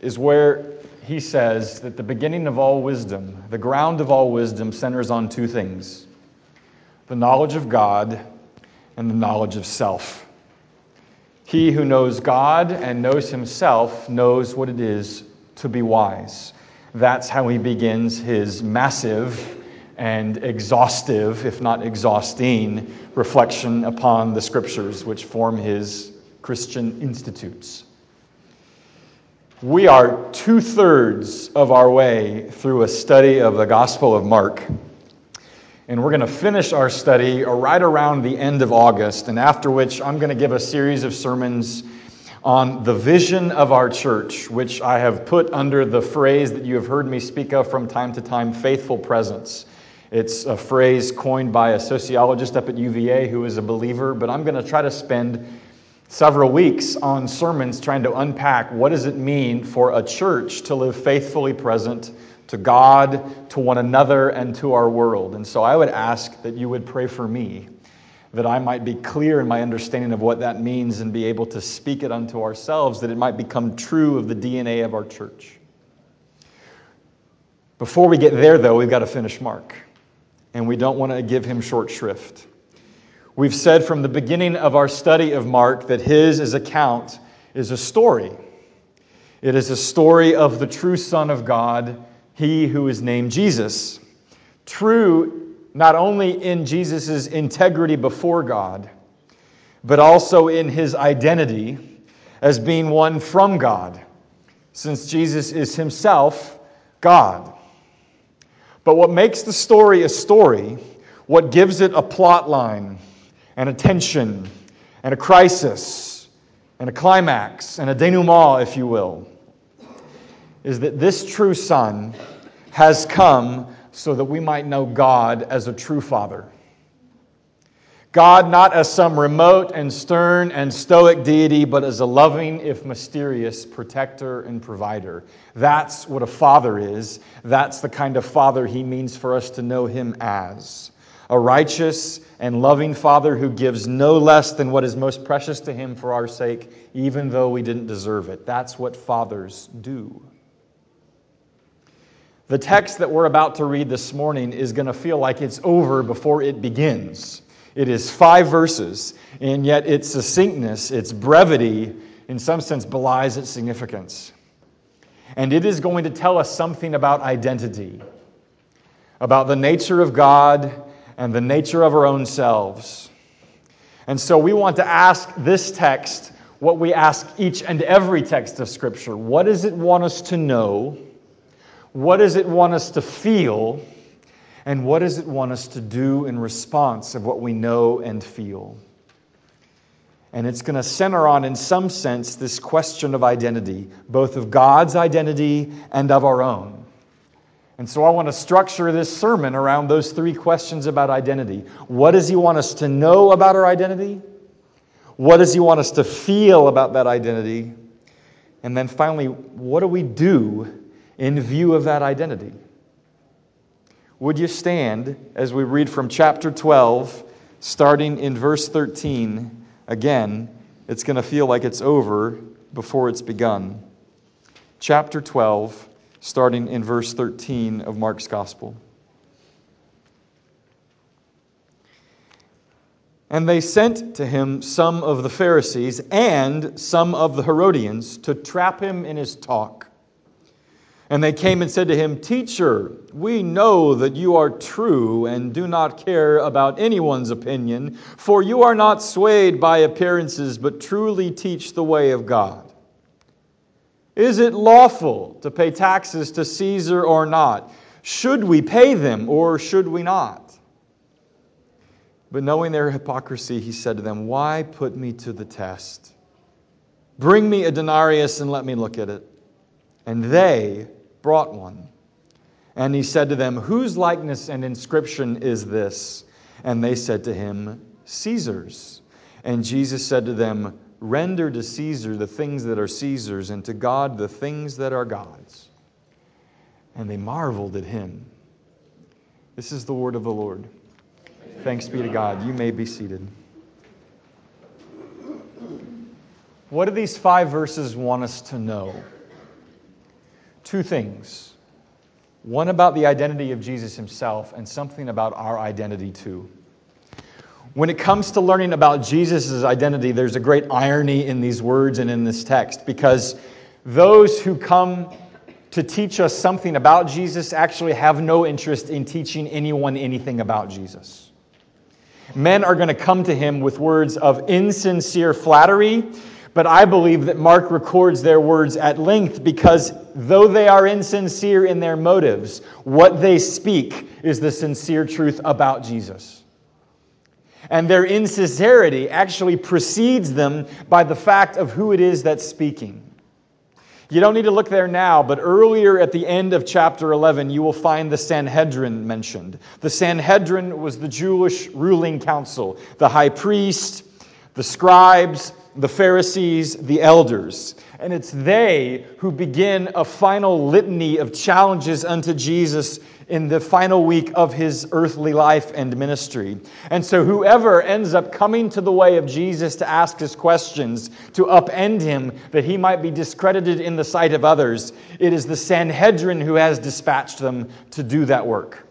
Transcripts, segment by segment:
is where he says that the beginning of all wisdom, the ground of all wisdom, centers on two things: the knowledge of God and the knowledge of self. He who knows God and knows himself knows what it is to be wise. That's how he begins his massive and exhaustive, if not exhausting, reflection upon the Scriptures, which form his Christian institutes. We are 2/3 of our way through a study of the Gospel of Mark. And we're going to finish our study right around the end of August, and after which I'm going to give a series of sermons on the vision of our church, which I have put under the phrase that you have heard me speak of from time to time, faithful presence. It's a phrase coined by a sociologist up at UVA who is a believer, but I'm going to try to spend several weeks on sermons trying to unpack what does it mean for a church to live faithfully present to God, to one another, and to our world. And so I would ask that you would pray for me, that I might be clear in my understanding of what that means and be able to speak it unto ourselves, that it might become true of the DNA of our church. Before we get there, though, we've got to finish Mark, and we don't want to give him short shrift. We've said from the beginning of our study of Mark that his account is a story. It is a story of the true Son of God, he who is named Jesus. True not only in Jesus' integrity before God, but also in his identity as being one from God, since Jesus is himself God. But what makes the story a story, what gives it a plot line, and a tension, and a crisis, and a climax, and a denouement, if you will, is that this true Son has come so that we might know God as a true Father. God not as some remote and stern and stoic deity, but as a loving, if mysterious, protector and provider. That's what a father is. That's the kind of father he means for us to know him as. A righteous and loving Father who gives no less than what is most precious to him for our sake, even though we didn't deserve it. That's what fathers do. The text that we're about to read this morning is going to feel like it's over before it begins. It is 5 verses, and yet its succinctness, its brevity, in some sense belies its significance. And it is going to tell us something about identity, about the nature of God and the nature of our own selves. And so we want to ask this text what we ask each and every text of Scripture. What does it want us to know? What does it want us to feel? And what does it want us to do in response of what we know and feel? And it's going to center on, in some sense, this question of identity, both of God's identity and of our own. And so I want to structure this sermon around those 3 questions about identity. What does he want us to know about our identity? What does he want us to feel about that identity? And then finally, what do we do in view of that identity? Would you stand as we read from chapter 12, starting in verse 13? Again, it's going to feel like it's over before it's begun. Chapter 12, starting in verse 13 of Mark's Gospel. And they sent to him some of the Pharisees and some of the Herodians to trap him in his talk. And they came and said to him, "Teacher, we know that you are true and do not care about anyone's opinion, for you are not swayed by appearances, but truly teach the way of God. Is it lawful to pay taxes to Caesar or not? Should we pay them or should we not?" But knowing their hypocrisy, he said to them, "Why put me to the test? Bring me a denarius and let me look at it." And they brought one. And he said to them, "Whose likeness and inscription is this?" And they said to him, "Caesar's." And Jesus said to them, "Render to Caesar the things that are Caesar's, and to God the things that are God's." And they marveled at him. This is the word of the Lord. Thanks be to God. You may be seated. What do these 5 verses want us to know? two things. One about the identity of Jesus himself and something about our identity too. When it comes to learning about Jesus' identity, there's a great irony in these words and in this text, because those who come to teach us something about Jesus actually have no interest in teaching anyone anything about Jesus. Men are going to come to him with words of insincere flattery, but I believe that Mark records their words at length because though they are insincere in their motives, what they speak is the sincere truth about Jesus. And their insincerity actually precedes them by the fact of who it is that's speaking. You don't need to look there now, but earlier at the end of chapter 11, you will find the Sanhedrin mentioned. The Sanhedrin was the Jewish ruling council, the high priest, the scribes, the Pharisees, the elders. And it's they who begin a final litany of challenges unto Jesus in the final week of his earthly life and ministry. And so whoever ends up coming to the way of Jesus to ask his questions, to upend him, that he might be discredited in the sight of others, it is the Sanhedrin who has dispatched them to do that work.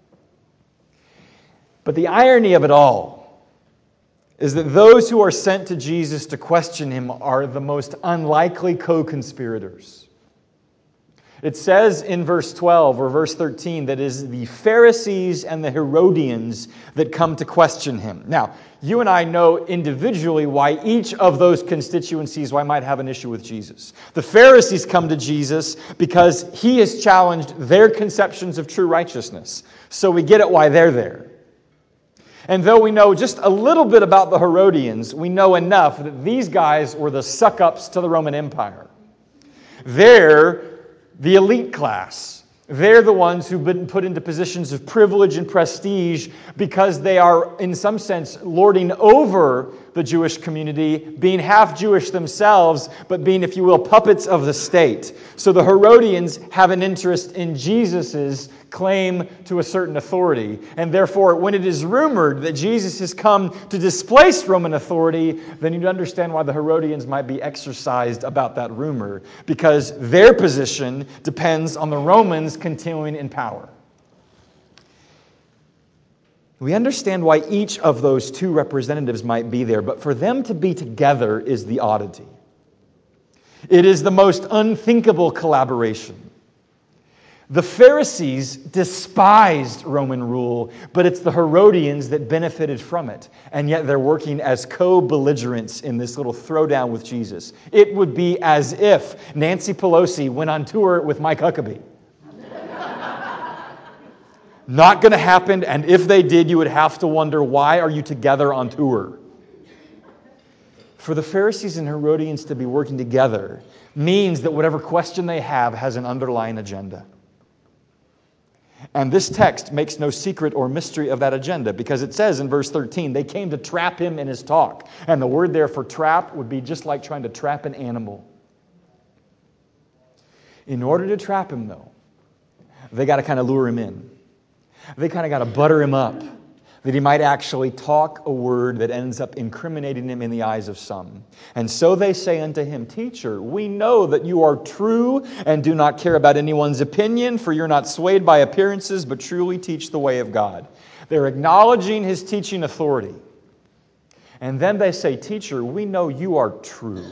But the irony of it all is that those who are sent to Jesus to question him are the most unlikely co-conspirators. It says in verse 12 or verse 13 that it is the Pharisees and the Herodians that come to question him. Now, you and I know individually why each of those constituencies might have an issue with Jesus. The Pharisees come to Jesus because he has challenged their conceptions of true righteousness. So we get it why they're there. And though we know just a little bit about the Herodians, we know enough that these guys were the suck-ups to the Roman Empire. They're the elite class. They're the ones who've been put into positions of privilege and prestige because they are, in some sense, lording over the Jewish community, being half Jewish themselves, but being, if you will, puppets of the state. So the Herodians have an interest in Jesus' claim to a certain authority. And therefore, when it is rumored that Jesus has come to displace Roman authority, then you'd understand why the Herodians might be exercised about that rumor, because their position depends on the Romans continuing in power. We understand why each of those two representatives might be there, but for them to be together is the oddity. It is the most unthinkable collaboration. The Pharisees despised Roman rule, but it's the Herodians that benefited from it. And yet they're working as co-belligerents in this little throwdown with Jesus. It would be as if Nancy Pelosi went on tour with Mike Huckabee. Not going to happen, and if they did, you would have to wonder, why are you together on tour? For the Pharisees and Herodians to be working together means that whatever question they have has an underlying agenda. And this text makes no secret or mystery of that agenda, because it says in verse 13, they came to trap him in his talk. And the word there for trap would be just like trying to trap an animal. In order to trap him, though, they got to kind of lure him in. They kind of got to butter him up, that he might actually talk a word that ends up incriminating him in the eyes of some. And so they say unto him, Teacher, we know that you are true and do not care about anyone's opinion, for you're not swayed by appearances, but truly teach the way of God. They're acknowledging his teaching authority. And then they say, Teacher, we know you are true.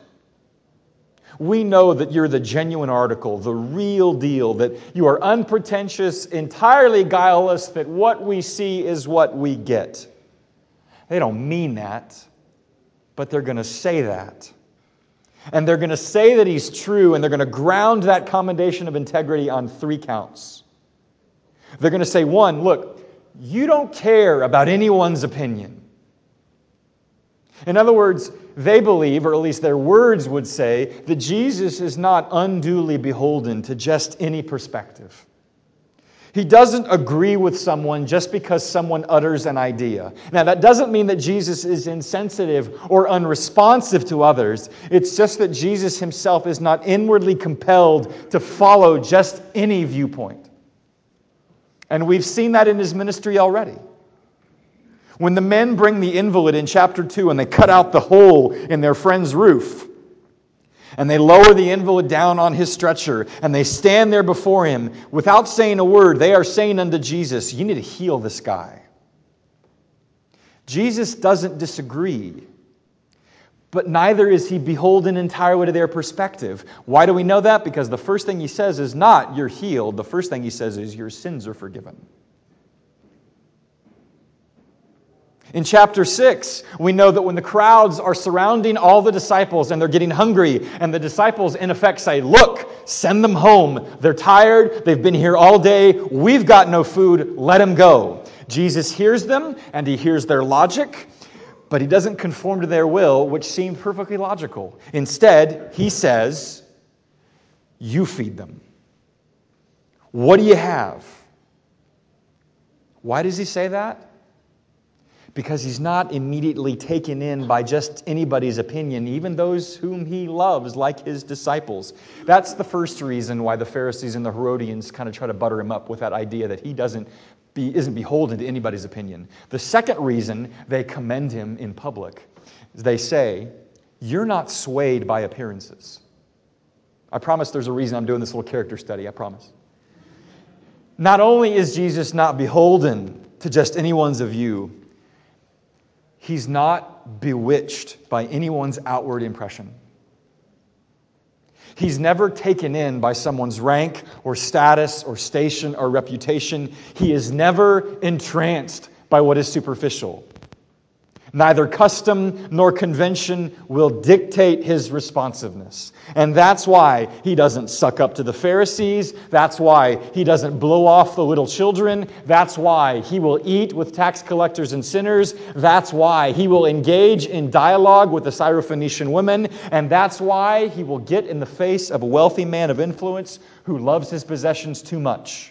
We know that you're the genuine article, the real deal, that you are unpretentious, entirely guileless, that what we see is what we get. They don't mean that, but they're going to say that. And they're going to say that he's true, and they're going to ground that commendation of integrity on 3 counts. They're going to say, 1, look, you don't care about anyone's opinion. In other words, they believe, or at least their words would say, that Jesus is not unduly beholden to just any perspective. He doesn't agree with someone just because someone utters an idea. Now, that doesn't mean that Jesus is insensitive or unresponsive to others. It's just that Jesus himself is not inwardly compelled to follow just any viewpoint. And we've seen that in his ministry already. When the men bring the invalid in chapter 2 and they cut out the hole in their friend's roof, And they lower the invalid down on his stretcher, and they stand there before him. Without saying a word, they are saying unto Jesus, you need to heal this guy. Jesus doesn't disagree, but neither is he beholden entirely to their perspective. Why do we know that? Because the first thing he says is not, you're healed. The first thing he says is, your sins are forgiven. In chapter 6, we know that when the crowds are surrounding all the disciples and they're getting hungry, and the disciples in effect say, look, send them home. They're tired. They've been here all day. We've got no food. Let them go. Jesus hears them and he hears their logic, but he doesn't conform to their will, which seemed perfectly logical. Instead, he says, you feed them. What do you have? Why does he say that? Because he's not immediately taken in by just anybody's opinion, even those whom he loves, like his disciples. That's the first reason why the Pharisees and the Herodians kind of try to butter him up with that idea that he isn't beholden to anybody's opinion. The second reason they commend him in public is they say, you're not swayed by appearances. I promise there's a reason I'm doing this little character study, I promise. Not only is Jesus not beholden to just anyone's view, he's not bewitched by anyone's outward impression. He's never taken in by someone's rank or status or station or reputation. He is never entranced by what is superficial. Neither custom nor convention will dictate his responsiveness. And that's why he doesn't suck up to the Pharisees. That's why he doesn't blow off the little children. That's why he will eat with tax collectors and sinners. That's why he will engage in dialogue with the Syrophoenician women. And that's why he will get in the face of a wealthy man of influence who loves his possessions too much.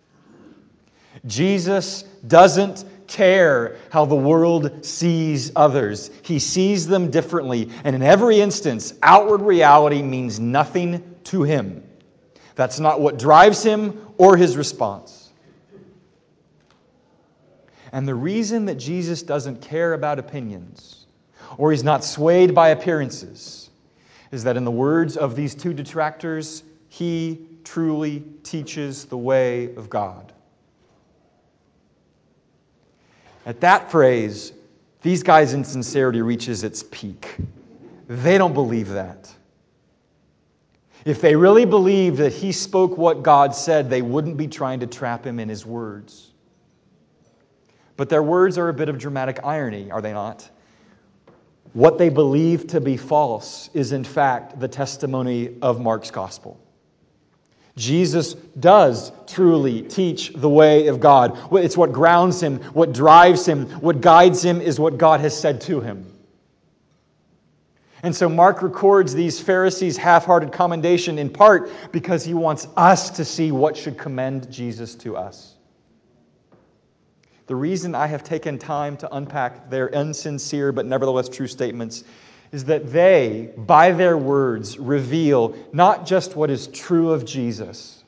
Jesus doesn't care how the world sees others. He sees them differently. And in every instance, outward reality means nothing to him. That's not what drives him or his response. And the reason that Jesus doesn't care about opinions, or he's not swayed by appearances, is that in the words of these two detractors, he truly teaches the way of God. At that phrase, these guys' insincerity reaches its peak. They don't believe that. If they really believed that he spoke what God said, they wouldn't be trying to trap him in his words. But their words are a bit of dramatic irony, are they not? What they believe to be false is in fact the testimony of Mark's gospel. Jesus does truly teach the way of God. It's what grounds him, what drives him, what guides him is what God has said to him. And so Mark records these Pharisees' half-hearted commendation in part because he wants us to see what should commend Jesus to us. The reason I have taken time to unpack their insincere but nevertheless true statements is that they, by their words, reveal not just what is true of Jesus,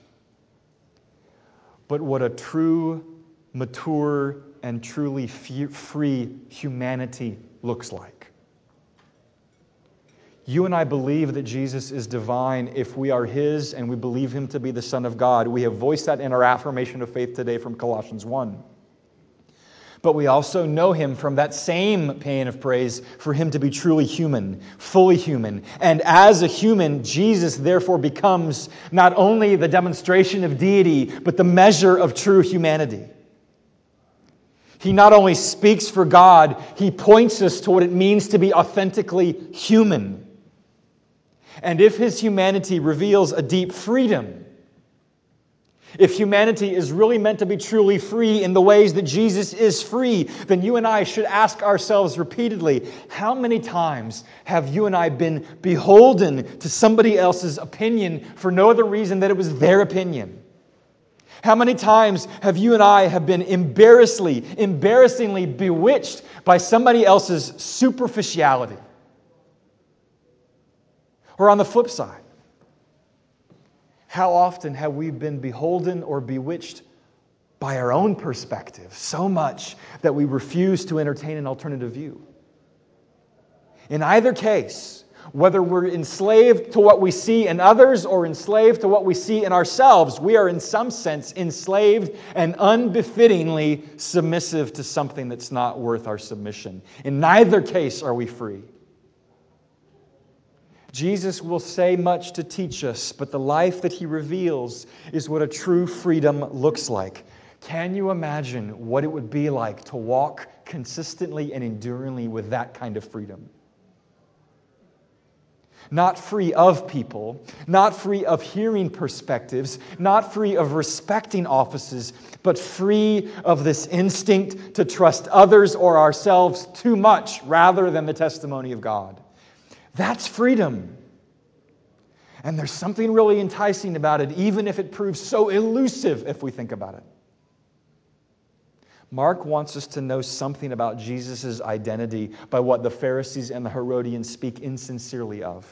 but what a true, mature, and truly free humanity looks like. You and I believe that Jesus is divine if we are his and we believe him to be the Son of God. We have voiced that in our affirmation of faith today from Colossians 1. But we also know him from that same paean of praise for him to be truly human, fully human. And as a human, Jesus therefore becomes not only the demonstration of deity, but the measure of true humanity. He not only speaks for God, he points us to what it means to be authentically human. And if his humanity reveals a deep freedom, if humanity is really meant to be truly free in the ways that Jesus is free, then you and I should ask ourselves repeatedly, how many times have you and I been beholden to somebody else's opinion for no other reason that it was their opinion? How many times have you and I have been embarrassingly bewitched by somebody else's superficiality? Or on the flip side, how often have we been beholden or bewitched by our own perspective so much that we refuse to entertain an alternative view? In either case, Whether we're enslaved to what we see in others or enslaved to what we see in ourselves, we are in some sense enslaved and unbefittingly submissive to something that's not worth our submission. In neither case are we free. Jesus will say much to teach us, but the life that he reveals is what a true freedom looks like. Can you imagine what it would be like to walk consistently and enduringly with that kind of freedom? Not free of people, not free of hearing perspectives, not free of respecting offices, but free of this instinct to trust others or ourselves too much rather than the testimony of God. That's freedom. And there's something really enticing about it, even if it proves so elusive if we think about it. Mark wants us to know something about Jesus' identity by what the Pharisees and the Herodians speak insincerely of.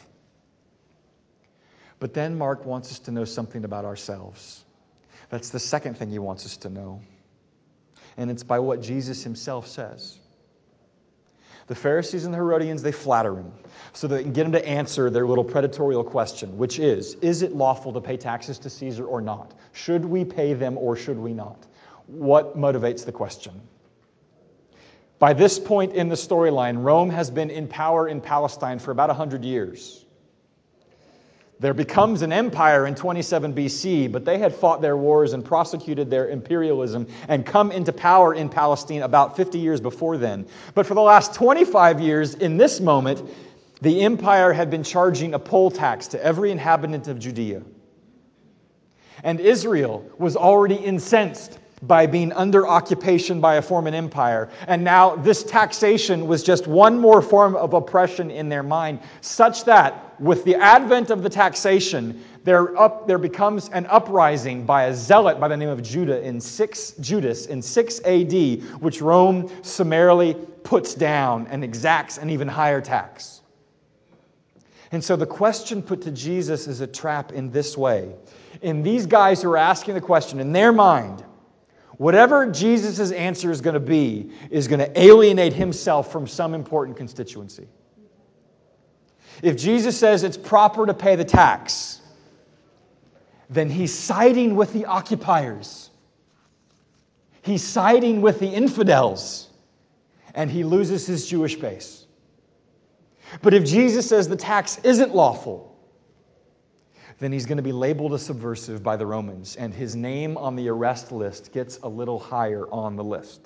But then Mark wants us to know something about ourselves. That's the second thing he wants us to know. And it's by what Jesus himself says. The Pharisees and the Herodians, they flatter him so they can get him to answer their little predatorial question, which is it lawful to pay taxes to Caesar or not? Should we pay them or should we not? What motivates the question? By this point in the storyline, Rome has been in power in Palestine for about 100 years. There becomes an empire in 27 BC, but they had fought their wars and prosecuted their imperialism and come into power in Palestine about 50 years before then. But for the last 25 years, in this moment, the empire had been charging a poll tax to every inhabitant of Judea. And Israel was already incensed by being under occupation by a foreign empire. And now this taxation was just one more form of oppression in their mind, such that with the advent of the taxation, there becomes an uprising by a zealot by the name of Judas in 6 AD, which Rome summarily puts down and exacts an even higher tax. And so the question put to Jesus is a trap in this way. In these guys who are asking the question, in their mind, whatever Jesus' answer is going to be is going to alienate himself from some important constituency. If Jesus says it's proper to pay the tax, then he's siding with the occupiers. He's siding with the infidels, and he loses his Jewish base. But if Jesus says the tax isn't lawful, then he's going to be labeled a subversive by the Romans, and his name on the arrest list gets a little higher on the list.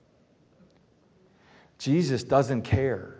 Jesus doesn't care.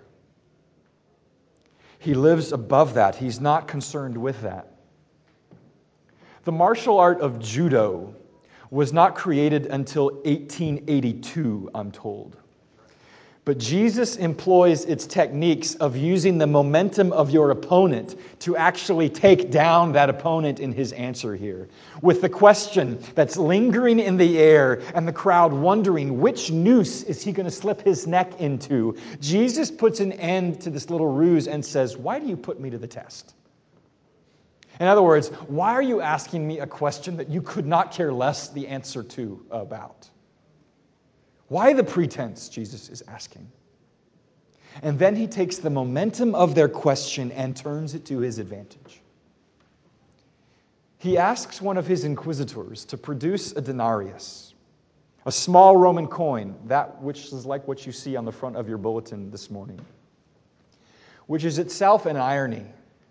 He lives above that. He's not concerned with that. The martial art of judo was not created until 1882, I'm told. But Jesus employs its techniques of using the momentum of your opponent to actually take down that opponent in his answer here. With the question that's lingering in the air and the crowd wondering which noose is he going to slip his neck into, Jesus puts an end to this little ruse and says, "Why do you put me to the test?" In other words, why are you asking me a question that you could not care less the answer to about? Why the pretense, Jesus is asking. And then he takes the momentum of their question and turns it to his advantage. He asks one of his inquisitors to produce a denarius, a small Roman coin, that which is like what you see on the front of your bulletin this morning, which is itself an irony.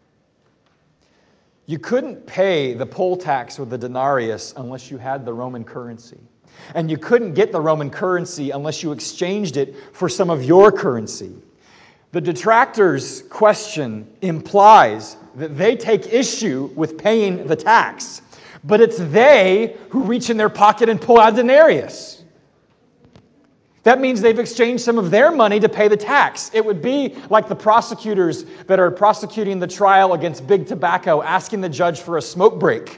You couldn't pay the poll tax or the denarius unless you had the Roman currency. And you couldn't get the Roman currency unless you exchanged it for some of your currency. The detractors' question implies that they take issue with paying the tax, but it's they who reach in their pocket and pull out a denarius. That means they've exchanged some of their money to pay the tax. It would be like the prosecutors that are prosecuting the trial against Big Tobacco asking the judge for a smoke break.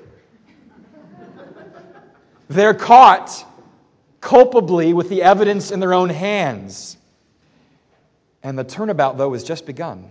They're caught culpably with the evidence in their own hands. And the turnabout, though, has just begun.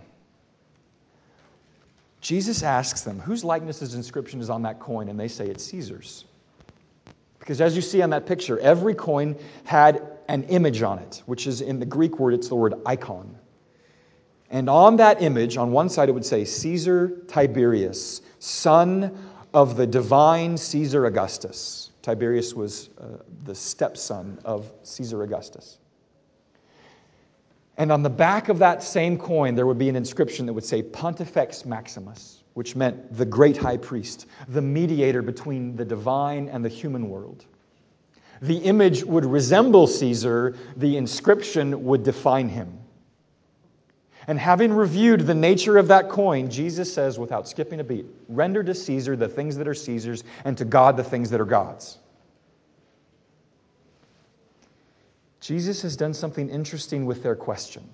Jesus asks them, whose likeness and inscription is on that coin? And they say it's Caesar's. Because as you see on that picture, every coin had an image on it, which is in the Greek word, it's the word icon. And on that image, on one side it would say, Caesar Tiberius, son of the divine Caesar Augustus. Tiberius was the stepson of Caesar Augustus. And on the back of that same coin, there would be an inscription that would say Pontifex Maximus, which meant the great high priest, the mediator between the divine and the human world. The image would resemble Caesar, the inscription would define him. And having reviewed the nature of that coin, Jesus says, without skipping a beat, render to Caesar the things that are Caesar's, and to God the things that are God's. Jesus has done something interesting with their question.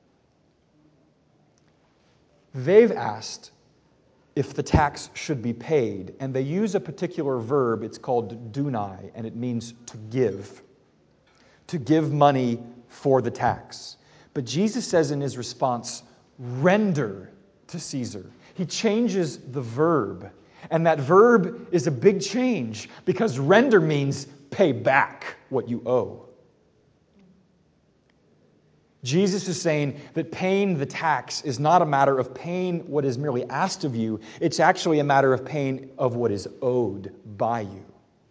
They've asked if the tax should be paid, and they use a particular verb. It's called dunai, and it means to give money for the tax. But Jesus says in his response, render to Caesar. He changes the verb, and that verb is a big change because render means pay back what you owe. Jesus is saying that paying the tax is not a matter of paying what is merely asked of you. It's actually a matter of paying of what is owed by you.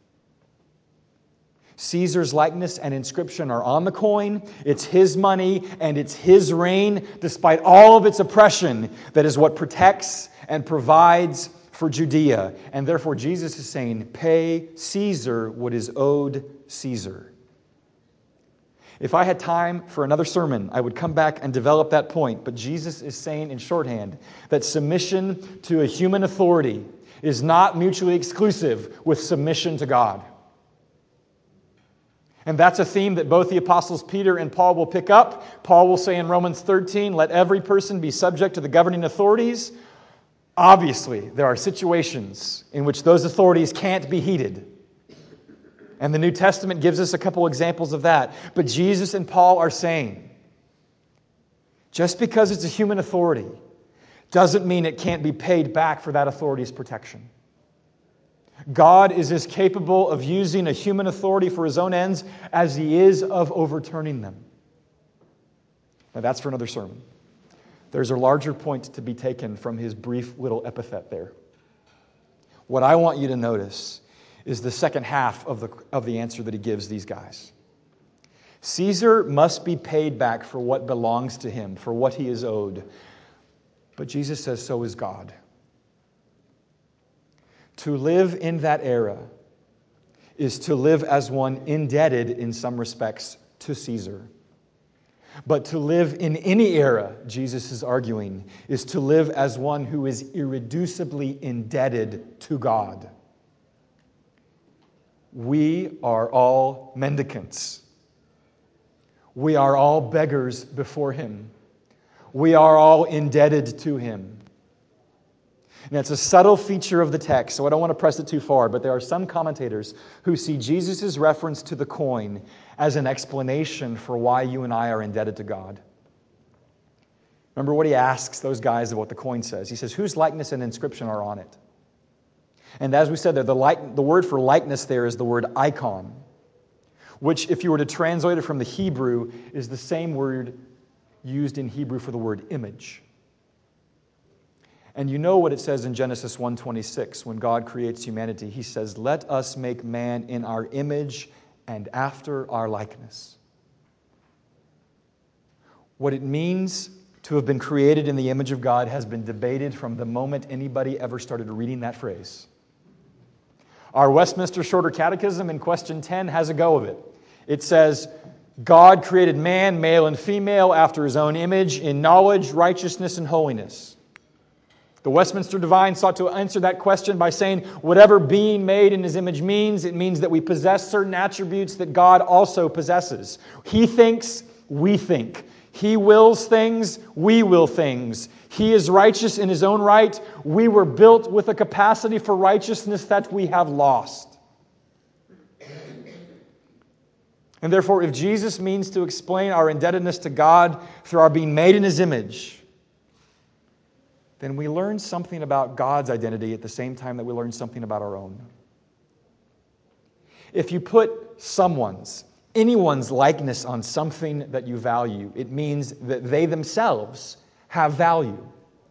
Caesar's likeness and inscription are on the coin. It's his money and it's his reign, despite all of its oppression. That is what protects and provides for Judea. And therefore Jesus is saying, pay Caesar what is owed Caesar. If I had time for another sermon, I would come back and develop that point. But Jesus is saying in shorthand that submission to a human authority is not mutually exclusive with submission to God. And that's a theme that both the apostles Peter and Paul will pick up. Paul will say in Romans 13, let every person be subject to the governing authorities. Obviously, there are situations in which those authorities can't be heeded. And the New Testament gives us a couple examples of that. But Jesus and Paul are saying, just because it's a human authority doesn't mean it can't be paid back for that authority's protection. God is as capable of using a human authority for his own ends as he is of overturning them. Now that's for another sermon. There's a larger point to be taken from his brief little epithet there. What I want you to notice is the second half of the answer that he gives these guys. Caesar must be paid back for what belongs to him, for what he is owed. But Jesus says so is God. To live in that era is to live as one indebted in some respects to Caesar. But to live in any era, Jesus is arguing, is to live as one who is irreducibly indebted to God. We are all mendicants. We are all beggars before him. We are all indebted to him. And it's a subtle feature of the text, so I don't want to press it too far, but there are some commentators who see Jesus' reference to the coin as an explanation for why you and I are indebted to God. Remember what he asks those guys of what the coin says. He says, whose likeness and inscription are on it? And as we said there, the word for likeness there is the word icon, which if you were to translate it from the Hebrew is the same word used in Hebrew for the word image. And you know what it says in Genesis 1:26 when God creates humanity. He says, let us make man in our image and after our likeness. What it means to have been created in the image of God has been debated from the moment anybody ever started reading that phrase. Our Westminster Shorter Catechism in question 10 has a go of it. It says, God created man, male and female, after his own image, in knowledge, righteousness, and holiness. The Westminster Divine sought to answer that question by saying, whatever being made in his image means, it means that we possess certain attributes that God also possesses. He thinks, we think. He wills things, we will things. He is righteous in his own right. We were built with a capacity for righteousness that we have lost. And therefore, if Jesus means to explain our indebtedness to God through our being made in his image, then we learn something about God's identity at the same time that we learn something about our own. If you put anyone's likeness on something that you value, it means that they themselves have value.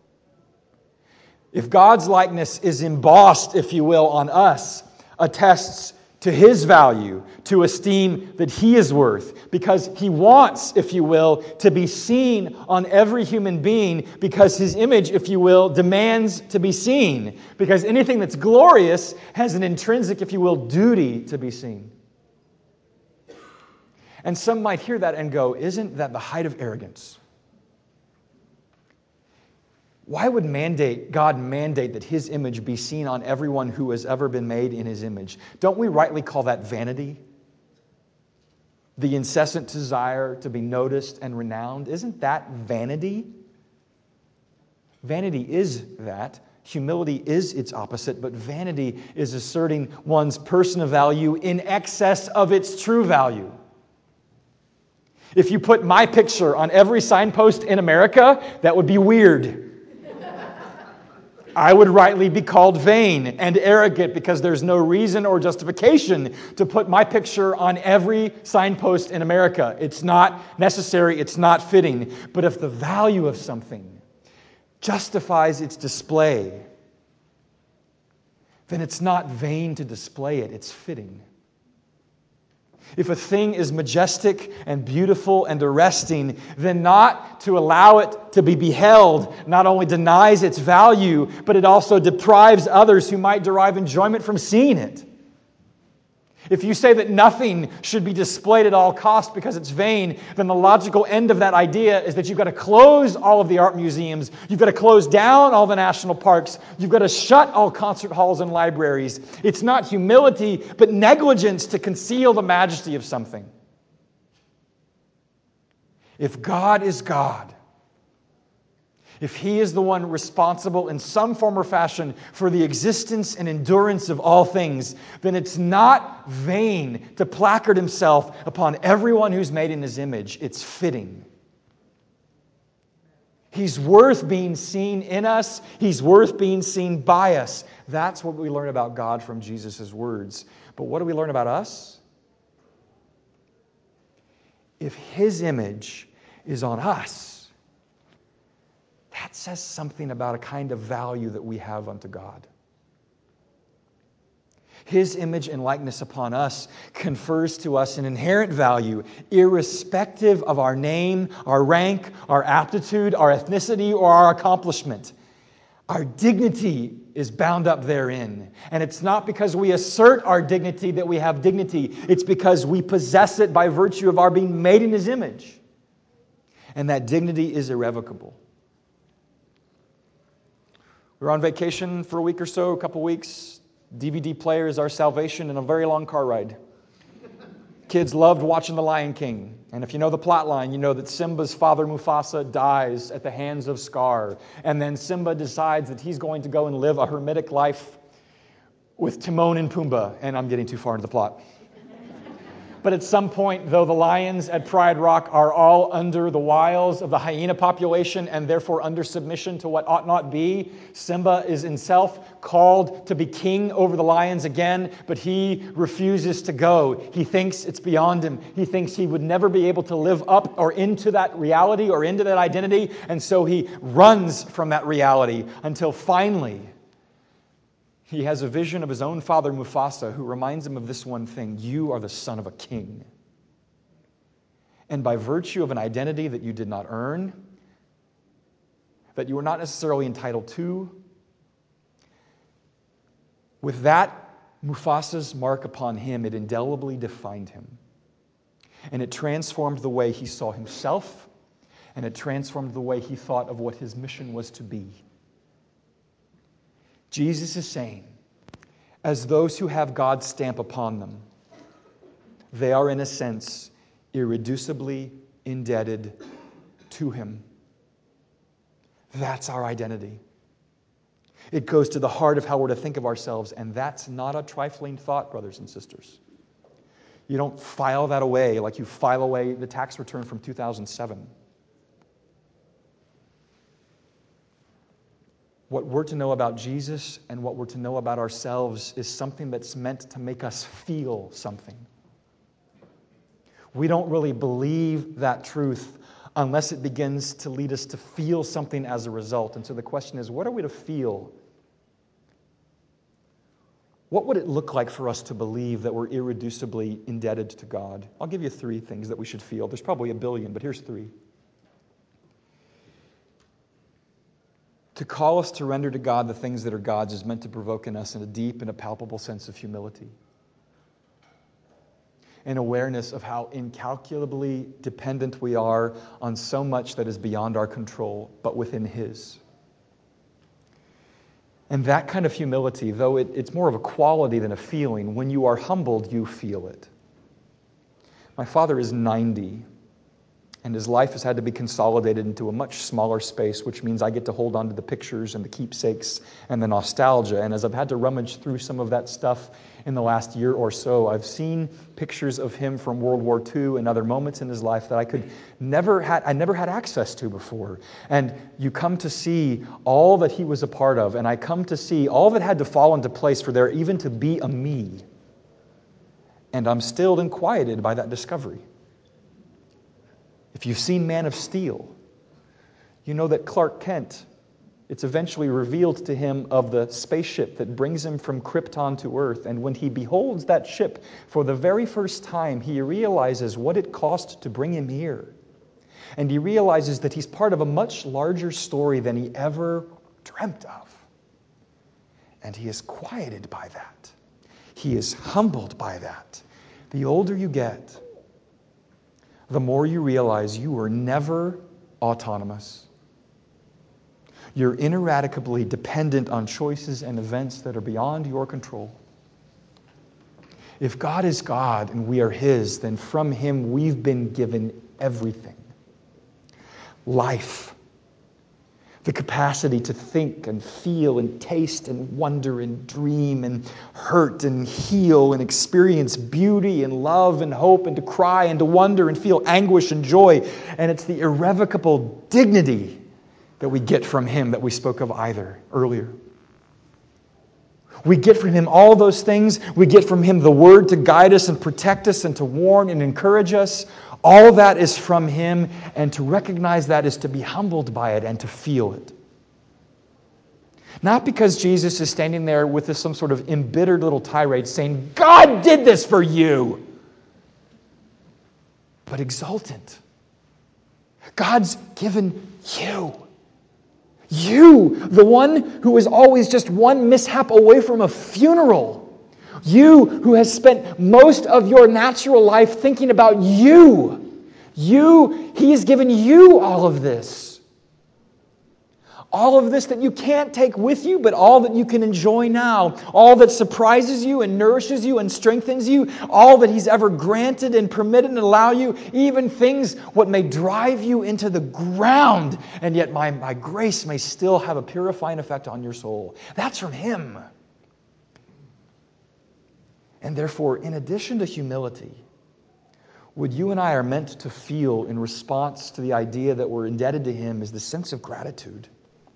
If God's likeness is embossed, if you will, on us, attests to His value, to esteem that He is worth, because He wants, if you will, to be seen on every human being, because His image, if you will, demands to be seen, because anything that's glorious has an intrinsic, if you will, duty to be seen. And some might hear that and go, isn't that the height of arrogance? Why would God mandate that His image be seen on everyone who has ever been made in His image? Don't we rightly call that vanity? The incessant desire to be noticed and renowned. Isn't that vanity? Vanity is that. Humility is its opposite, but vanity is asserting one's personal value in excess of its true value. If you put my picture on every signpost in America, that would be weird. I would rightly be called vain and arrogant because there's no reason or justification to put my picture on every signpost in America. It's not necessary, it's not fitting. But if the value of something justifies its display, then it's not vain to display it, it's fitting. If a thing is majestic and beautiful and arresting, then not to allow it to be beheld not only denies its value, but it also deprives others who might derive enjoyment from seeing it. If you say that nothing should be displayed at all costs because it's vain, then the logical end of that idea is that you've got to close all of the art museums, you've got to close down all the national parks, you've got to shut all concert halls and libraries. It's not humility, but negligence to conceal the majesty of something. If God is God, if He is the one responsible in some form or fashion for the existence and endurance of all things, then it's not vain to placard Himself upon everyone who's made in His image. It's fitting. He's worth being seen in us. He's worth being seen by us. That's what we learn about God from Jesus' words. But what do we learn about us? If His image is on us, that says something about a kind of value that we have unto God. His image and likeness upon us confers to us an inherent value, irrespective of our name, our rank, our aptitude, our ethnicity, or our accomplishment. Our dignity is bound up therein. And it's not because we assert our dignity that we have dignity. It's because we possess it by virtue of our being made in His image. And that dignity is irrevocable. We were on vacation for a week or so, a couple weeks. DVD player is our salvation in a very long car ride. Kids loved watching The Lion King. And if you know the plot line, you know that Simba's father Mufasa dies at the hands of Scar. And then Simba decides that he's going to go and live a hermitic life with Timon and Pumbaa. And I'm getting too far into the plot. But at some point, though the lions at Pride Rock are all under the wiles of the hyena population and therefore under submission to what ought not be, Simba is himself called to be king over the lions again, but he refuses to go. He thinks it's beyond him. He thinks he would never be able to live up or into that reality or into that identity, and so he runs from that reality until finally he has a vision of his own father, Mufasa, who reminds him of this one thing: you are the son of a king. And by virtue of an identity that you did not earn, that you were not necessarily entitled to, with that Mufasa's mark upon him, it indelibly defined him. And it transformed the way he saw himself, and it transformed the way he thought of what his mission was to be. Jesus is saying, as those who have God's stamp upon them, they are in a sense irreducibly indebted to Him. That's our identity. It goes to the heart of how we're to think of ourselves, and that's not a trifling thought, brothers and sisters. You don't file that away like you file away the tax return from 2007. What we're to know about Jesus and what we're to know about ourselves is something that's meant to make us feel something. We don't really believe that truth unless it begins to lead us to feel something as a result. And so the question is, what are we to feel? What would it look like for us to believe that we're irreducibly indebted to God? I'll give you 3 things that we should feel. There's probably a billion, but here's 3. To call us to render to God the things that are God's is meant to provoke in us in a deep and a palpable sense of humility. An awareness of how incalculably dependent we are on so much that is beyond our control, but within His. And that kind of humility, though it's more of a quality than a feeling, when you are humbled, you feel it. My father is 90, and his life has had to be consolidated into a much smaller space, which means I get to hold on to the pictures and the keepsakes and the nostalgia. And as I've had to rummage through some of that stuff in the last year or so, I've seen pictures of him from World War II and other moments in his life that I never had access to before. And you come to see all that he was a part of, and I come to see all that had to fall into place for there even to be a me. And I'm stilled and quieted by that discovery. If you've seen Man of Steel, you know that Clark Kent, it's eventually revealed to him of the spaceship that brings him from Krypton to Earth. And when he beholds that ship for the very first time, he realizes what it cost to bring him here. And he realizes that he's part of a much larger story than he ever dreamt of. And he is quieted by that. He is humbled by that. The older you get, the more you realize you were never autonomous. You're ineradicably dependent on choices and events that are beyond your control. If God is God and we are His, then from Him we've been given everything. Life, the capacity to think and feel and taste and wonder and dream and hurt and heal and experience beauty and love and hope and to cry and to wonder and feel anguish and joy. And it's the irrevocable dignity that we get from Him that we spoke of earlier. We get from Him all those things. We get from Him the Word to guide us and protect us and to warn and encourage us. All that is from Him, and to recognize that is to be humbled by it and to feel it. Not because Jesus is standing there with some sort of embittered little tirade saying, God did this for you, but exultant. God's given you. You, the one who is always just one mishap away from a funeral. You who has spent most of your natural life thinking about you. He has given you all of this. All of this that you can't take with you, but all that you can enjoy now. All that surprises you and nourishes you and strengthens you. All that He's ever granted and permitted and allow you. Even things what may drive you into the ground. And yet my grace may still have a purifying effect on your soul. That's from Him. And therefore, in addition to humility, what you and I are meant to feel in response to the idea that we're indebted to Him is the sense of gratitude.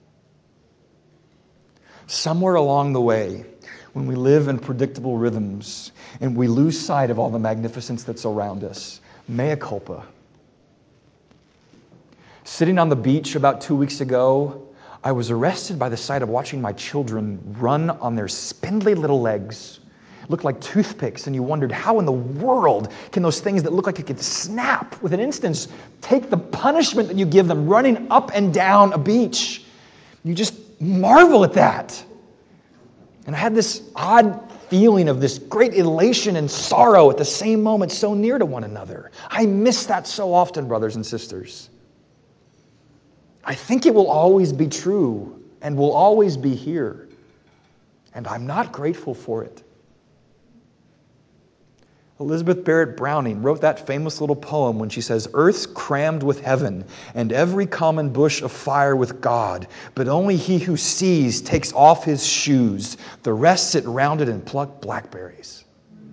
Somewhere along the way, when we live in predictable rhythms and we lose sight of all the magnificence that's around us, mea culpa. Sitting on the beach about 2 weeks ago, I was arrested by the sight of watching my children run on their spindly little legs. Looked like toothpicks, and you wondered how in the world can those things that look like it could snap with an instance take the punishment that you give them running up and down a beach. You just marvel at that. And I had this odd feeling of this great elation and sorrow at the same moment, so near to one another. I miss that so often, brothers and sisters. I think it will always be true and will always be here. And I'm not grateful for it. Elizabeth Barrett Browning wrote that famous little poem when she says, "Earth's crammed with heaven, and every common bush afire with God. But only he who sees takes off his shoes. The rest sit round it and pluck blackberries."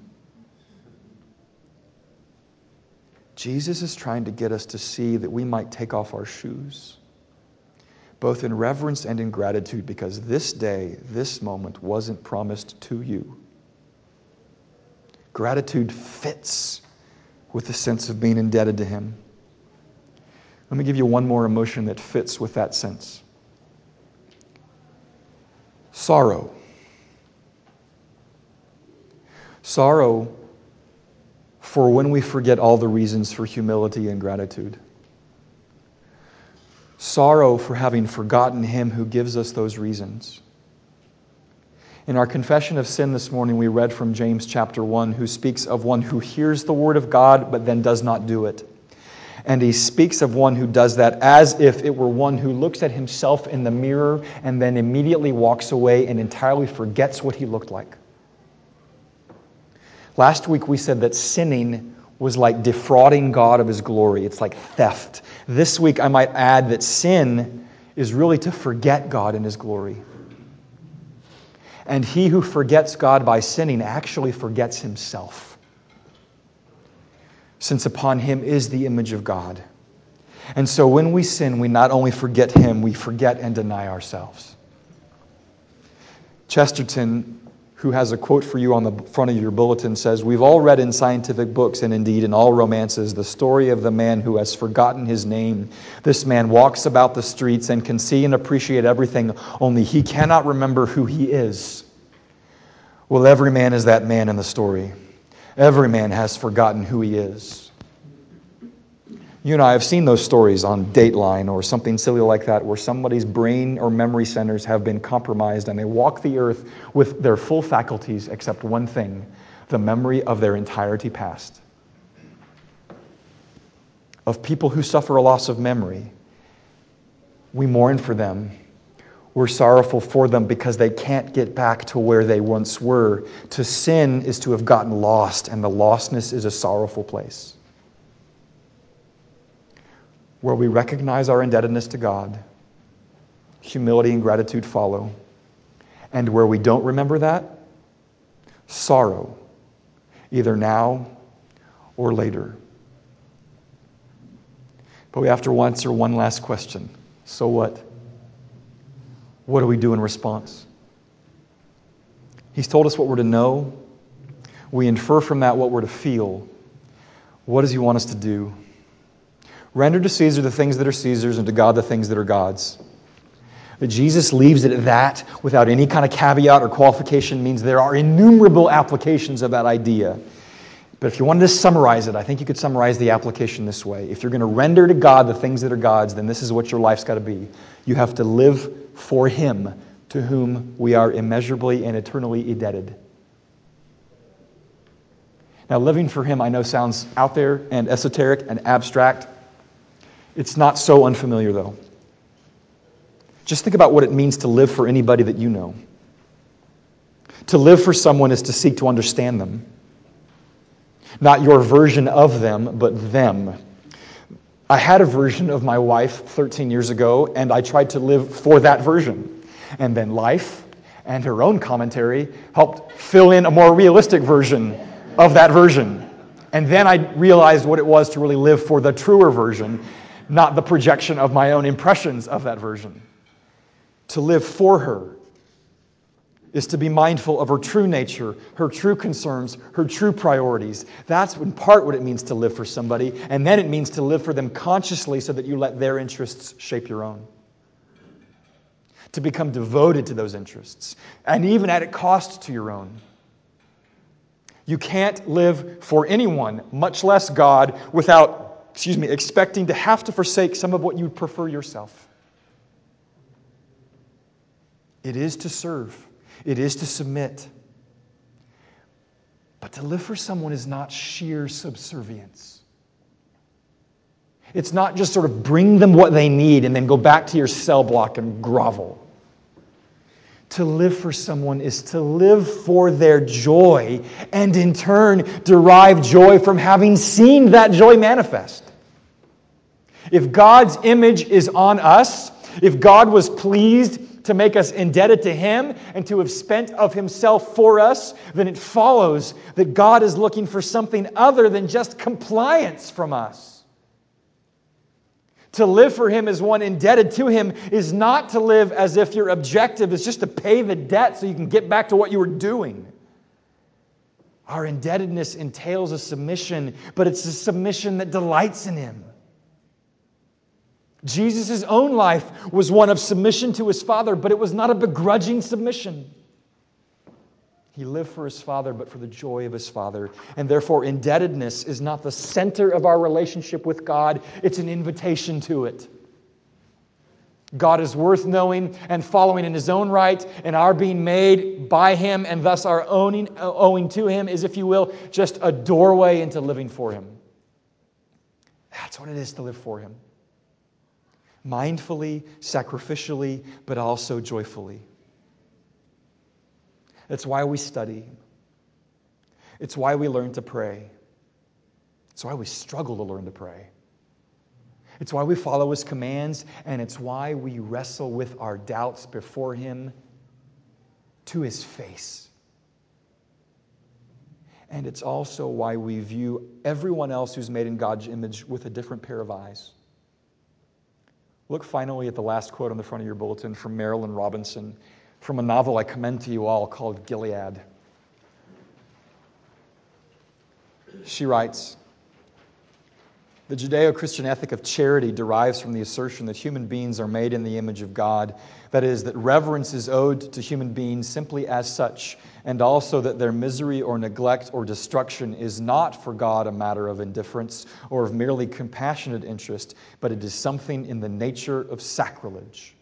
Jesus is trying to get us to see that we might take off our shoes, both in reverence and in gratitude, because this day, this moment wasn't promised to you. Gratitude fits with the sense of being indebted to Him. Let me give you one more emotion that fits with that sense. Sorrow. Sorrow for when we forget all the reasons for humility and gratitude. Sorrow for having forgotten Him who gives us those reasons. In our confession of sin this morning, we read from James chapter 1, who speaks of one who hears the word of God but then does not do it. And he speaks of one who does that as if it were one who looks at himself in the mirror and then immediately walks away and entirely forgets what he looked like. Last week we said that sinning was like defrauding God of His glory. It's like theft. This week I might add that sin is really to forget God in His glory. And he who forgets God by sinning actually forgets himself, since upon him is the image of God. And so when we sin, we not only forget Him, we forget and deny ourselves. Chesterton, who has a quote for you on the front of your bulletin, says, "We've all read in scientific books and indeed in all romances the story of the man who has forgotten his name. This man walks about the streets and can see and appreciate everything, only he cannot remember who he is." Well, every man is that man in the story. Every man has forgotten who he is. You and I have seen those stories on Dateline or something silly like that, where somebody's brain or memory centers have been compromised and they walk the earth with their full faculties except one thing: the memory of their entirety past. Of people who suffer a loss of memory, we mourn for them. We're sorrowful for them because they can't get back to where they once were. To sin is to have gotten lost, and the lostness is a sorrowful place. Where we recognize our indebtedness to God, humility and gratitude follow. And where we don't remember that, sorrow, either now or later. But we have to answer one last question. So what? What do we do in response? He's told us what we're to know. We infer from that what we're to feel. What does He want us to do? Render to Caesar the things that are Caesar's, and to God the things that are God's. That Jesus leaves it at that without any kind of caveat or qualification means there are innumerable applications of that idea. But if you wanted to summarize it, I think you could summarize the application this way. If you're going to render to God the things that are God's, then this is what your life's got to be. You have to live for Him, to whom we are immeasurably and eternally indebted. Now, living for Him, I know, sounds out there and esoteric and abstract. It's not so unfamiliar, though. Just think about what it means to live for anybody that you know. To live for someone is to seek to understand them. Not your version of them, but them. I had a version of my wife 13 years ago, and I tried to live for that version. And then life and her own commentary helped fill in a more realistic version of that version. And then I realized what it was to really live for the truer version, not the projection of my own impressions of that version. To live for her is to be mindful of her true nature, her true concerns, her true priorities. That's in part what it means to live for somebody, and then it means to live for them consciously so that you let their interests shape your own. To become devoted to those interests, and even at a cost to your own. You can't live for anyone, much less God, without, expecting to have to forsake some of what you prefer yourself. It is to serve. It is to submit. But to live for someone is not sheer subservience. It's not just sort of bring them what they need and then go back to your cell block and grovel. To live for someone is to live for their joy and in turn derive joy from having seen that joy manifest. If God's image is on us, if God was pleased to make us indebted to Him and to have spent of Himself for us, then it follows that God is looking for something other than just compliance from us. To live for Him as one indebted to Him is not to live as if your objective is just to pay the debt so you can get back to what you were doing. Our indebtedness entails a submission, but it's a submission that delights in Him. Jesus' own life was one of submission to his Father, but it was not a begrudging submission. He lived for his Father, but for the joy of his Father. And therefore, indebtedness is not the center of our relationship with God. It's an invitation to it. God is worth knowing and following in his own right, and our being made by him and thus our owing to him is, if you will, just a doorway into living for him. That's what it is to live for him. Mindfully, sacrificially, but also joyfully. It's why we study. It's why we learn to pray. It's why we struggle to learn to pray. It's why we follow his commands, and it's why we wrestle with our doubts before him to his face. And it's also why we view everyone else who's made in God's image with a different pair of eyes. Look finally at the last quote on the front of your bulletin from Marilynne Robinson, from a novel I commend to you all called Gilead. She writes, "The Judeo-Christian ethic of charity derives from the assertion that human beings are made in the image of God. That is, that reverence is owed to human beings simply as such, and also that their misery or neglect or destruction is not for God a matter of indifference or of merely compassionate interest, but it is something in the nature of sacrilege.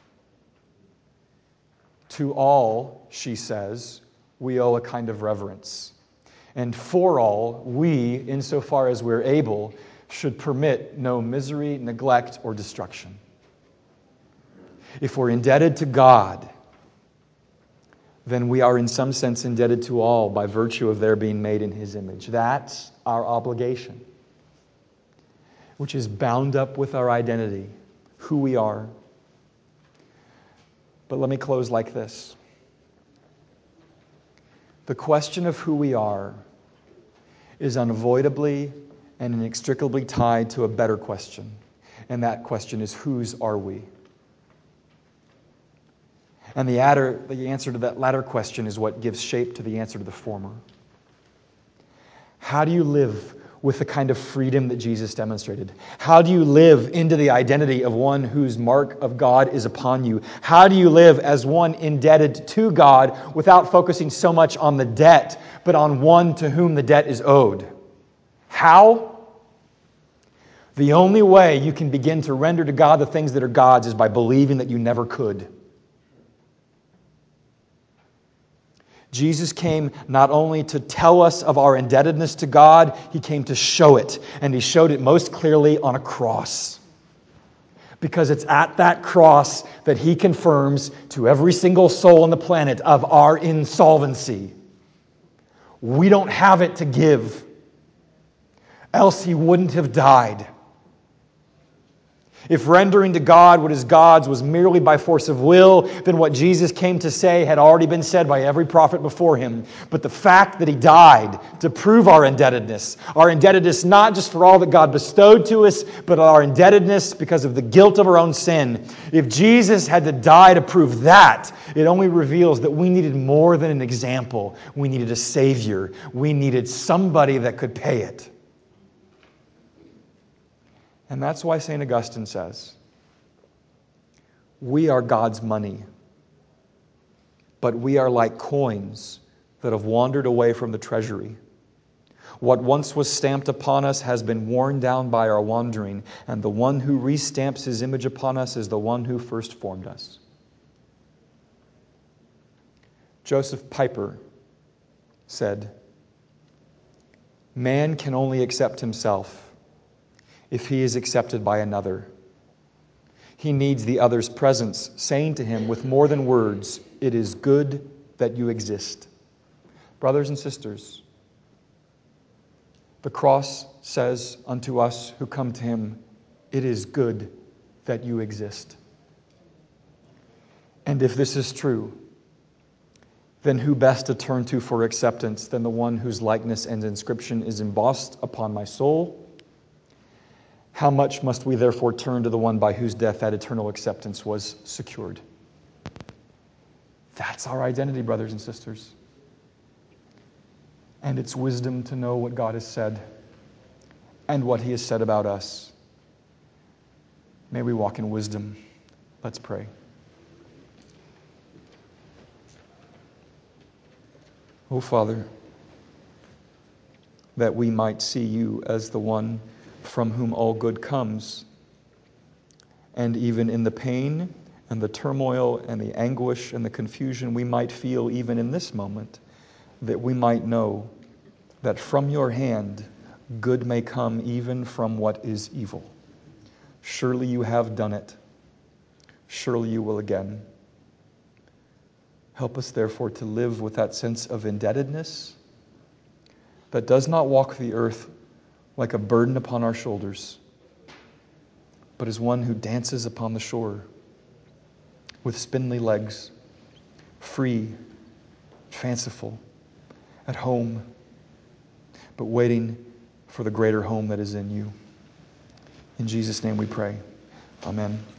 To all," she says, "we owe a kind of reverence. And for all, we, insofar as we're able, should permit no misery, neglect, or destruction." If we're indebted to God, then we are in some sense indebted to all by virtue of their being made in his image. That's our obligation, which is bound up with our identity, who we are. But let me close like this. The question of who we are is unavoidably and inextricably tied to a better question. And that question is, whose are we? And the answer to that latter question is what gives shape to the answer to the former. How do you live with the kind of freedom that Jesus demonstrated? How do you live into the identity of one whose mark of God is upon you? How do you live as one indebted to God without focusing so much on the debt, but on one to whom the debt is owed? How? The only way you can begin to render to God the things that are God's is by believing that you never could. Jesus came not only to tell us of our indebtedness to God, he came to show it. And he showed it most clearly on a cross. Because it's at that cross that he confirms to every single soul on the planet of our insolvency. We don't have it to give, else he wouldn't have died. If rendering to God what is God's was merely by force of will, then what Jesus came to say had already been said by every prophet before him. But the fact that he died to prove our indebtedness not just for all that God bestowed to us, but our indebtedness because of the guilt of our own sin. If Jesus had to die to prove that, it only reveals that we needed more than an example. We needed a Savior. We needed somebody that could pay it. And that's why St. Augustine says, we are God's money, but we are like coins that have wandered away from the treasury. What once was stamped upon us has been worn down by our wandering, and the one who restamps his image upon us is the one who first formed us. Joseph Piper said, "Man can only accept himself if he is accepted by another. He needs the other's presence, saying to him with more than words, 'It is good that you exist.'" Brothers and sisters, the cross says unto us who come to him, "It is good that you exist." And if this is true, then who best to turn to for acceptance than the one whose likeness and inscription is embossed upon my soul? How much must we therefore turn to the one by whose death that eternal acceptance was secured? That's our identity, brothers and sisters. And it's wisdom to know what God has said and what he has said about us. May we walk in wisdom. Let's pray. Oh, Father, that we might see you as the one from whom all good comes. And even in the pain and the turmoil and the anguish and the confusion we might feel even in this moment, that we might know that from your hand good may come even from what is evil. Surely you have done it. Surely you will again. Help us, therefore, to live with that sense of indebtedness that does not walk the earth like a burden upon our shoulders, but as one who dances upon the shore with spindly legs, free, fanciful, at home, but waiting for the greater home that is in you. In Jesus' name we pray. Amen.